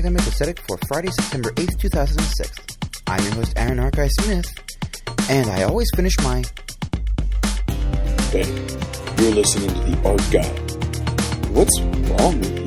Academic Aesthetic for Friday, September 8th, 2006. I'm your host, Aaron Archive Smith, and I always finish my... Hey, you're listening to The Art Guy. What's wrong with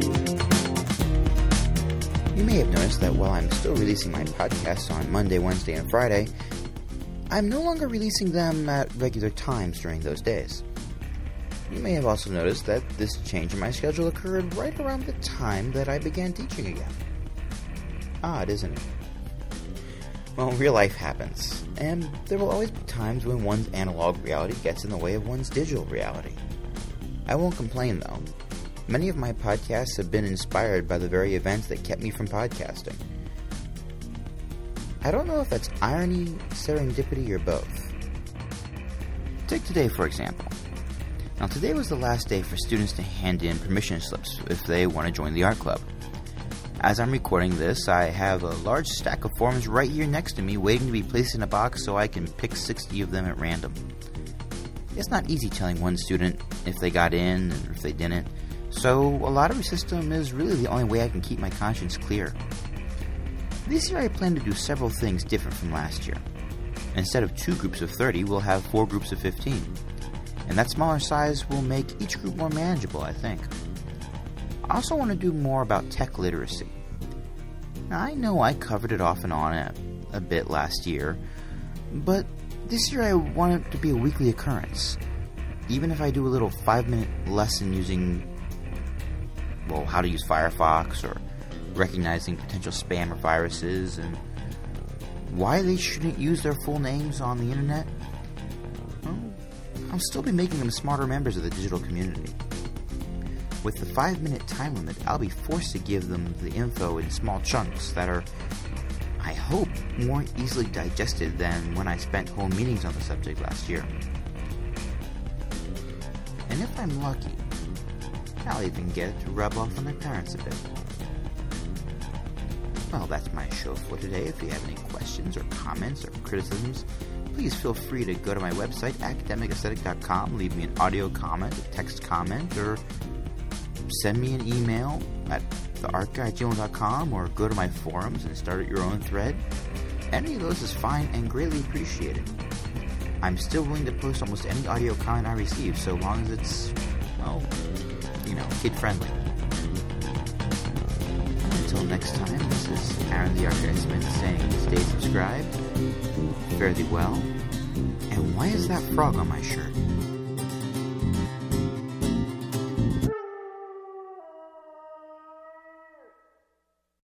you? You may have noticed that while I'm still releasing my podcasts on Monday, Wednesday, and Friday, I'm no longer releasing them at regular times during those days. You may have also noticed that this change in my schedule occurred right around the time that I began teaching again. Odd, isn't it? Well, real life happens, and there will always be times when one's analog reality gets in the way of one's digital reality. I won't complain, though. Many of my podcasts have been inspired by the very events that kept me from podcasting. I don't know if that's irony, serendipity, or both. Take today, for example. Now, today was the last day for students to hand in permission slips if they want to join the art club. As I'm recording this, I have a large stack of forms right here next to me waiting to be placed in a box so I can pick 60 of them at random. It's not easy telling one student if they got in and if they didn't, so a lottery system is really the only way I can keep my conscience clear. This year I plan to do several things different from last year. Instead of 2 groups of 30, we'll have 4 groups of 15. And that smaller size will make each group more manageable, I think. I also want to do more about tech literacy. Now, I know I covered it off and on a bit last year, but this year I want it to be a weekly occurrence. Even if I do a little 5-minute lesson using, well, how to use Firefox, or recognizing potential spam or viruses, and why they shouldn't use their full names on the internet, I'll still be making them smarter members of the digital community. With the 5-minute time limit, I'll be forced to give them the info in small chunks that are, I hope, more easily digested than when I spent whole meetings on the subject last year. And if I'm lucky, I'll even get it to rub off on their parents a bit. Well, that's my show for today. If you have any questions or comments or criticisms, please feel free to go to my website, academicaesthetic.com, leave me an audio comment, a text comment, or send me an email at theartguy@gmail.com, or go to my forums and start your own thread. Any of those is fine and greatly appreciated. I'm still willing to post almost any audio comment I receive, so long as it's, well, kid-friendly. Until next time, this is Aaron the Art Guy Smith saying stay subscribed, fare thee well, and why is that frog on my shirt?